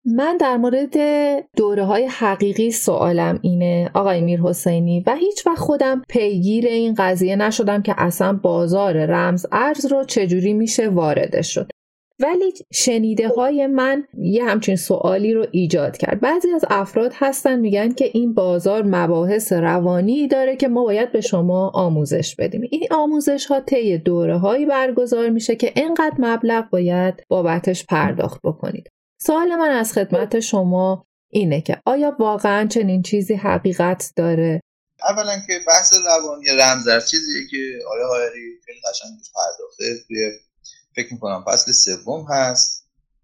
من در مورد دوره‌های حقیقی سوالم اینه آقای میرحسینی و هیچ وقت خودم پیگیر این قضیه نشدم که اصلا بازار رمز ارز رو چجوری میشه واردش شد. ولی شنیده های من یه همچین سوالی رو ایجاد کرد. بعضی از افراد هستن میگن که این بازار مباحث روانی داره که ما باید به شما آموزش بدیم. این آموزش ها طی دوره‌هایی برگزار میشه که اینقدر مبلغ باید بابتش پرداخت بکنید. سوال من از خدمت شما اینه که آیا واقعا چنین چیزی حقیقت داره؟ اولا که بحث روانی رمز ارز چیزیه که آقای هایری خیلی قشنگ پرداخته. توی فکر میکنم فصل 3 هست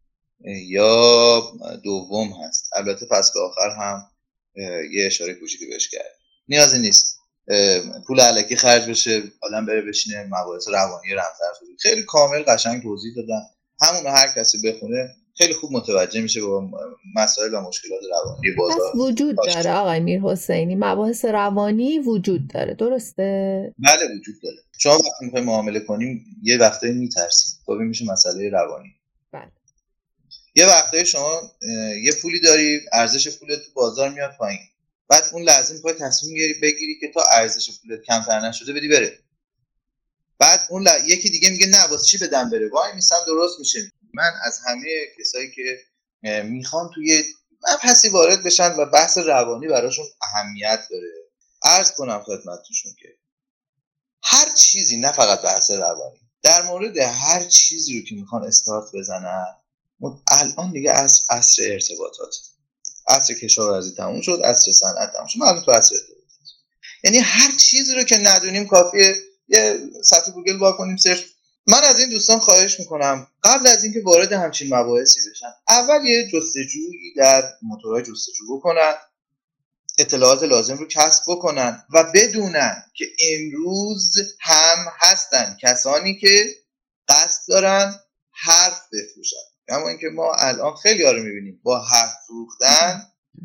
یا 2 هست، البته فصل آخر هم یه اشاره کوچیکی بهش کرد. نیازی نیست پول الکی خرج بشه آدم بره بشینه مباحث روانی رمز ارز خیلی کامل قشنگ توضیح دادن. همون هر کسی بخونه خیلی خوب متوجه میشه با مسائل و مشکلات روانی بازار. پس وجود داره آقای میرحسینی، مباحث روانی وجود داره، درسته؟ بله وجود داره. شما وقتی میخوای معامله کنیم یه وقتایی میترسید خب این میشه مسئله روانی. بله. یه وقتایی شما یه پولی داری، ارزش پولت تو بازار میاد پایین، بعد اون لازم میخوای تصمیم بگیری که تا ارزش پولت کمتر نشده بدی بره. بعد اون یکی دیگه میگه نه واسه چی بدم بره، وای میسم درست میشه. من از همه کسایی که میخوان توی مبحثی وارد بشن و بحث روانی براشون اهمیت داره عرض کنم خدمتتون که هر چیزی، نه فقط بحث روانی، در مورد هر چیزی رو که میخوان استارت بزنن، الان دیگه عصر ارتباطات، عصر کشاورزی تموم شد، عصر صنعت تموم شد، ما تو عصر ارتباطات. یعنی هر چیزی رو که ندونیم کافیه یه صفحه گوگل وا کنیم سرچ. من از این دوستان خواهش میکنم قبل از اینکه وارد همچین مباحثی بشن اول یه جستجویی در موتورهای جستجو بکنن، اطلاعات لازم رو کسب بکنن و بدونن که امروز هم هستن کسانی که قصد دارن حرف بفروشن. اما اینکه ما الان خیلی ها رو میبینیم با حرف فروختن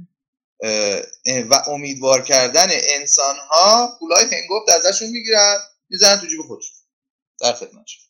و امیدوار کردن انسان ها پولای هنگفت ازشون میگیرن میزنن تو جیب خودشون. در خدمتشون.